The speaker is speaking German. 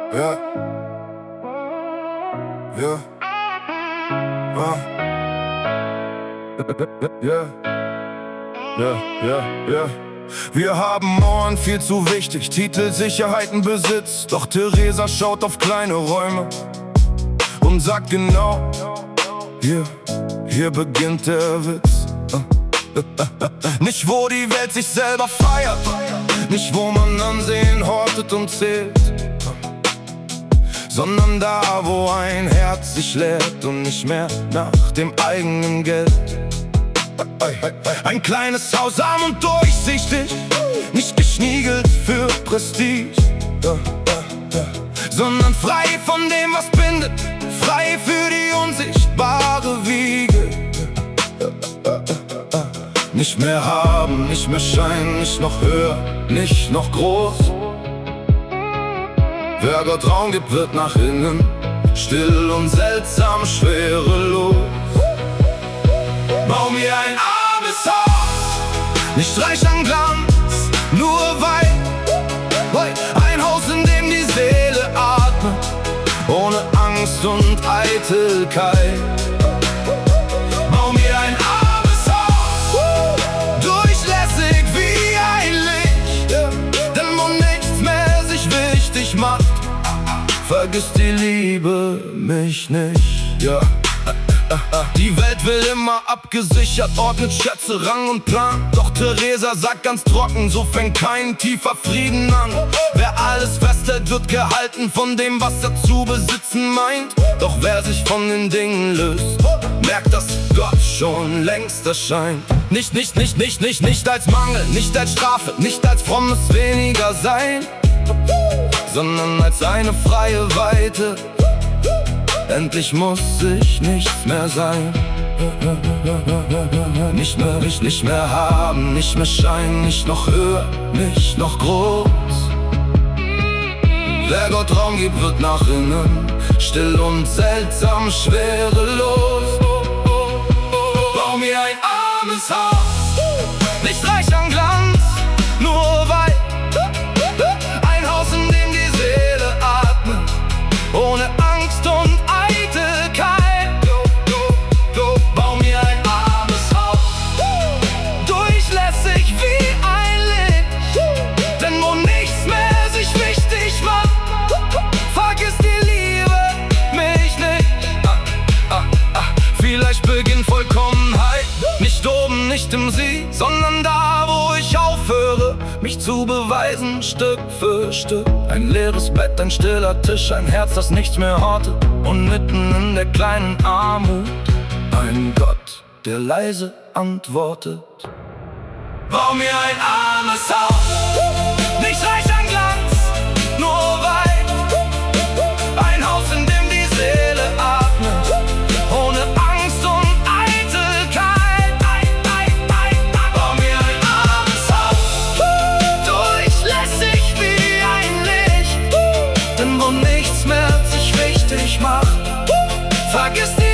Ja. Ja. Ja. Ja, ja, ja. Wir haben Mauern, viel zu wichtig, Titel, Sicherheiten, Besitz. Doch Theresa schaut auf kleine Räume und sagt genau: hier beginnt der Witz. Nicht wo die Welt sich selber feiert, nicht wo man Ansehen hortet und zählt, sondern da, wo ein Herz sich leert und nicht mehr nach dem eigenen Geld. Ein kleines Haus, arm und durchsichtig, nicht geschniegelt für Prestige, sondern frei von dem, was bindet, frei für die unsichtbare Wiege. Nicht mehr haben, nicht mehr Schein, nicht noch höher, nicht noch groß. Wer Gott Raum gibt, wird nach innen still und seltsam schwerelos. Bau mir ein armes Haus, nicht reich an Glanz, nur weit. Ein Haus, in dem die Seele atmet, ohne Angst und Eitelkeit. Bau mir ein armes Haus, durchlässig wie ein Licht, denn wo nichts mehr sich wichtig macht, vergisst die Liebe mich nicht, ja. Die Welt will immer abgesichert, ordnet Schätze, Rang und Plan. Doch Theresa sagt ganz trocken, so fängt kein tiefer Frieden an. Wer alles festhält, wird gehalten von dem, was er zu besitzen meint. Doch wer sich von den Dingen löst, merkt, dass Gott schon längst erscheint. Nicht als Mangel, nicht als Strafe, nicht als frommes weniger sein, sondern als eine freie Weite. Endlich muss ich nichts mehr sein. Nicht mehr haben, nicht mehr Schein, nicht noch höher, nicht noch groß. Wer Gott Raum gibt, wird nach innen still und seltsam schwerelos. Bau mir ein armes Haus, nicht reich an Glanz, nur weit. Ein Haus, in dem die Seele atmet, ohne Angst und Eitelkeit. Bau mir ein armes Haus, durchlässig wie ein Licht, denn wo nichts mehr sich wichtig macht, vergisst die Liebe mich nicht. Vielleicht beginnt Vollkommenheit nicht oben, nicht im Sie, sondern da, wo ich aufhöre, mich zu beweisen, Stück für Stück. Ein leeres Bett, ein stiller Tisch, ein Herz, das nichts mehr hortet, und mitten in der kleinen Armut ein Gott, der leise antwortet. Bau mir ein armes Haus, nicht reich an Glanz, nur weit. Ein Haus, in dem die Seele atmet, ohne Angst und Eitelkeit. Bau mir ein armes Haus, durchlässig wie ein Licht, denn wo nichts mehr sich wichtig macht, vergiss die